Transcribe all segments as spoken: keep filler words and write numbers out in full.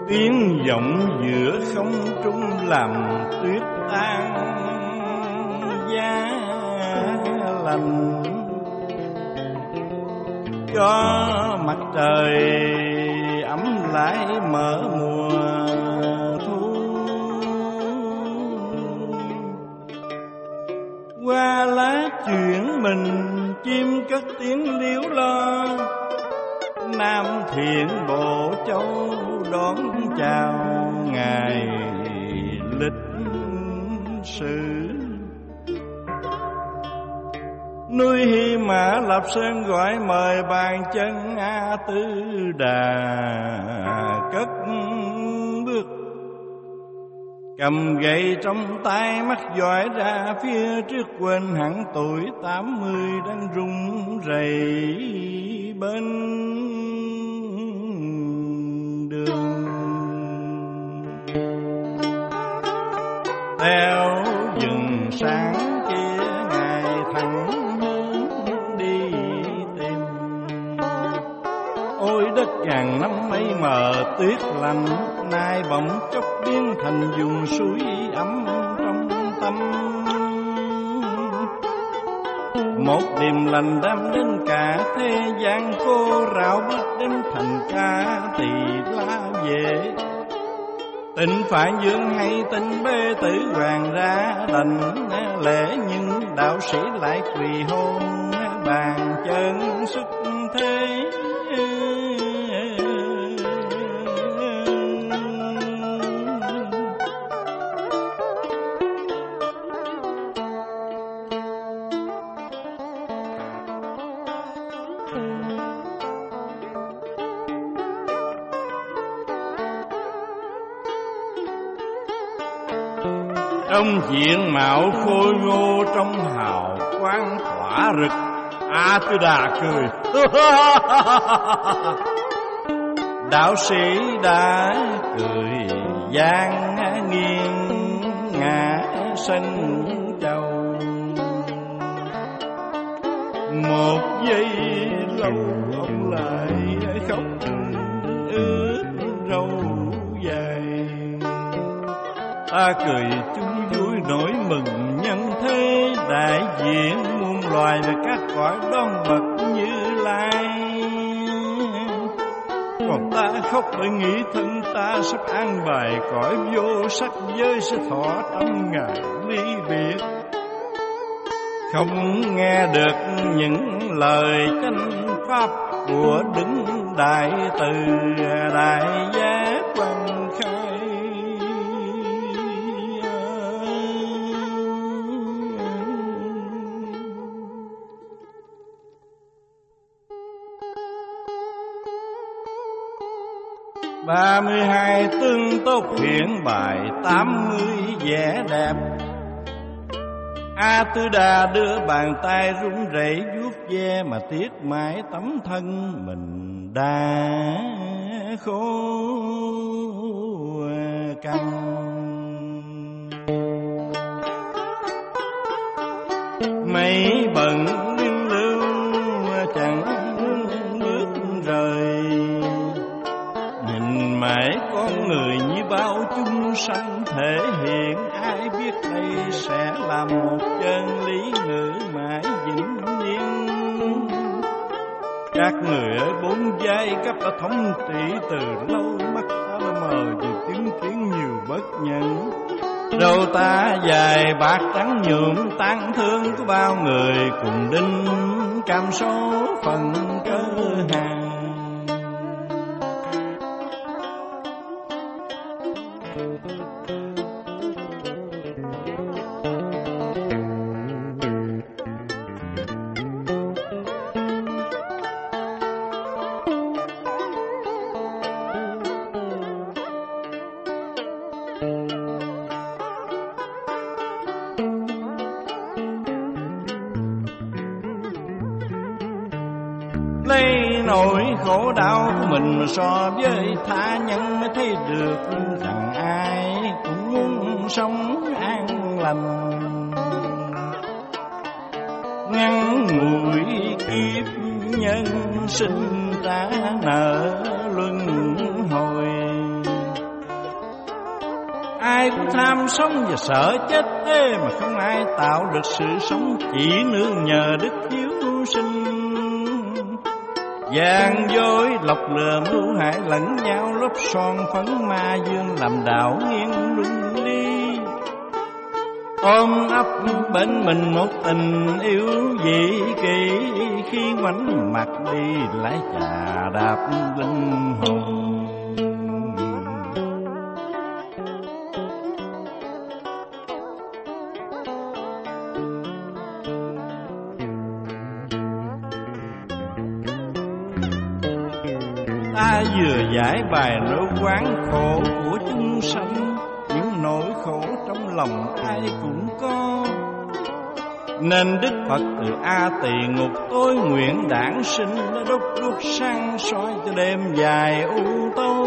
tiếng vọng giữa không trung làm tuyết tan giá lạnh, cho mặt trời ấm lại mở mùa thu. Qua lá chuyển mình chim cất tiếng líu lo, Nam Thiện Bộ Châu đón chào ngày lịch sử. Núi Hy Mã Lạp Sơn gọi mời bàn chân A Tư Đà cất bước, cầm gậy trong tay mắt dõi ra phía trước, quên hẳn tuổi tám mươi đang run rẩy bên đường. Theo rừng sáng kia ngày thẳng đi tìm, ôi đất ngàn năm mây mờ tuyết lạnh, nay bỗng chốc biến thành vùng suối ấm trong tâm. Một điềm lành đam đến cả thế gian, cô rạo bước đến thành ca tỳ la về. Tình phải dương hay tình bê tử hoàng ra đành lẽ, nhưng đạo sĩ lại quỳ hôn bàn chân xuất thế. Trong diện mạo khôi ngô, trong hào quang tỏa rực, A Tư Đà cười. Đạo sĩ đã cười gian nghiêng ngã sân châu. Một giây lâu ông lại khóc ướt râu dài. Ta cười chung vui nỗi mừng nhân thế, đại diện muôn loài và các cõi đón bậc Như Lai. Còn ta khóc bởi nghĩ thân ta sắp an bài cõi vô sắc giới, sẽ thọ trong ngày ly biệt. Không nghe được những lời chánh pháp của đứng đại từ đại giác quan khai. Ba mươi hai tương tốt hiện bài, tám mươi vẻ đẹp. A Tư Đà đưa bàn tay run rẩy vuốt ve, mà tiếc mãi tấm thân mình đã khô cằn. Mấy bận liên lưu chẳng bước rời, nhìn mãi con người như bao chúng sanh thể hiện. Ai biết đây sẽ là một chân lý ngữ mãi vĩnh viễn. Các người ở bốn giai cấp đã thống trị từ lâu, mắt ta đã mờ vì chứng kiến nhiều bất nhân. Đầu ta dài bạc trắng nhuộm tang thương của bao người, cùng đinh cam số phần cơ hàng. Lấy nỗi khổ đau của mình mà so với tha nhân, mới thấy được rằng ai cũng muốn sống an lành. Ngắn ngủi kiếp nhân sinh, ta nợ luân hồi. Ai cũng tham sống và sợ chết, thế mà không ai tạo được sự sống, chỉ nương nhờ đức hiếu sinh. Gian dối lọc lừa mưu hại lẫn nhau, lốp son phấn ma dương làm đảo nghiêng luân ly. Ôm ấp bên mình một tình yêu dị kỳ, khi ngoảnh mặt đi lại chà đạp linh hồn. Ta vừa giải bài nỗi quán khổ của chúng sanh, những nỗi khổ trong lòng ai cũng có. Nên Đức Phật từ A Tỳ ngục tối nguyện đản sinh, đã đốt đuốc sáng soi cho đêm dài u tối.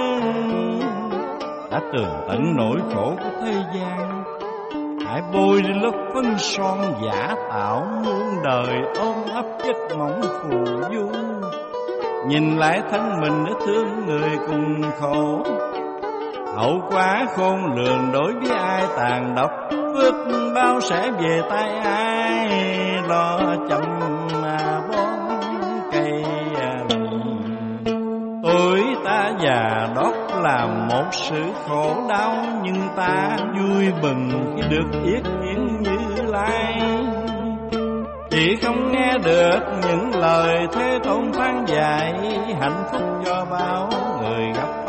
Đã tường tận nỗi khổ của thế gian, hãy bôi đi lớp phấn son giả tạo, muôn đời ôm ấp chất mỏng phù du. Nhìn lại thân mình để thương người cùng khổ, hậu quả khôn lường đối với ai tàn độc, phước bao sẽ về tay ai lo chăm mà bón cây. Tuổi ta già đót là một sự khổ đau, nhưng ta vui mừng khi được yết kiến Như Lai. Chỉ không nghe được những lời Thế Tôn phán dạy, hạnh phúc cho bao người gặp